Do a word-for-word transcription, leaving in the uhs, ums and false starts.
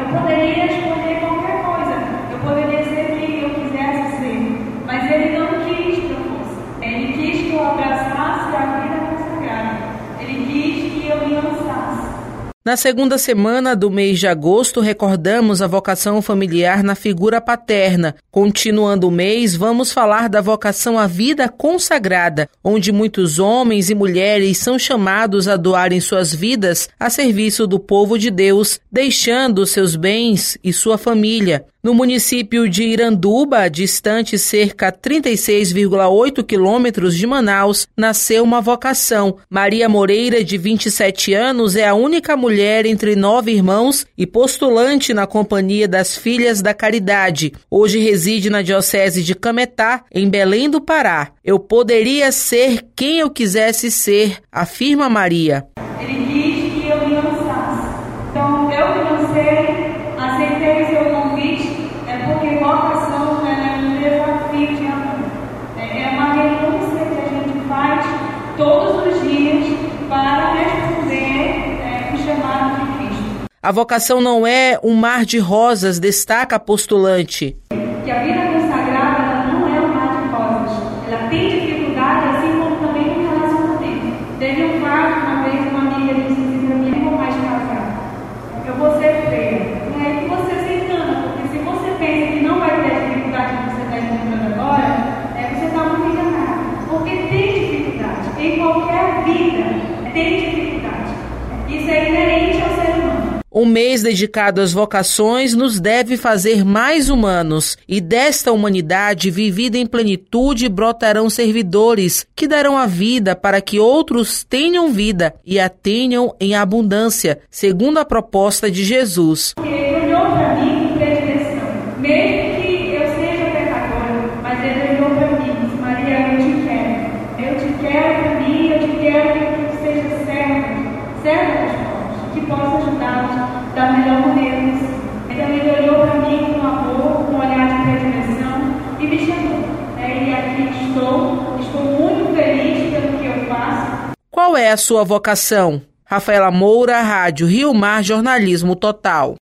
Eu poderia escolher qualquer coisa, eu poderia ser quem eu quisesse ser, mas ele não quis que eu fosse. Ele quis que eu abraçasse a vida consagrada. Ele quis que eu me lançasse. Na segunda semana do mês de agosto, recordamos a vocação familiar na figura paterna. Continuando o mês, vamos falar da vocação à vida consagrada, onde muitos homens e mulheres são chamados a doarem suas vidas a serviço do povo de Deus, deixando seus bens e sua família. No município de Iranduba, distante cerca de trinta e seis vírgula oito quilômetros de Manaus, nasceu uma vocação. Maria Moreira, de vinte e sete anos, é a única mulher entre nove irmãos e postulante na Companhia das Filhas da Caridade. Hoje reside na Diocese de Cametá, em Belém do Pará. Eu poderia ser quem eu quisesse ser, afirma Maria. Ele quis que eu me lançasse. Então, eu me lancei, aceitei o seu convite, é porque vocação é um desafio de amor. É uma renúncia que a gente faz todos os dias para responder é, o chamado de Cristo. A vocação não é um mar de rosas, destaca a postulante. Que a vida consagrada não é um mar de rosas. Ela tem dificuldade, assim como também no relacionamento. Teve um fato, uma vez uma amiga disse assim para mim: não vou mais casar, eu vou ser freira. E aí que você se engana, porque se você pensa que não vai ter dificuldade que você está encontrando agora, é, você está muito enganado. Porque tem dificuldade. Em qualquer vida tem dificuldade. Isso é inerente ao ser humano. Um mês dedicado às vocações nos deve fazer mais humanos, e desta humanidade vivida em plenitude brotarão servidores que darão a vida para que outros tenham vida e a tenham em abundância, segundo a proposta de Jesus. Ele olhou para mim com predileção, mesmo que eu seja pecadora, mas ele olhou para mim e disse: Maria, eu te quero, eu te quero para mim, eu te quero que tu seja serva, serva dos pobres, que possa ajudá-los da melhor maneira possível. Então ele olhou para mim com amor, com um olhar de predileção e me chamou. E aqui estou, estou muito feliz pelo que eu faço. Qual é a sua vocação? Rafaela Moura, Rádio Rio Mar Jornalismo Total.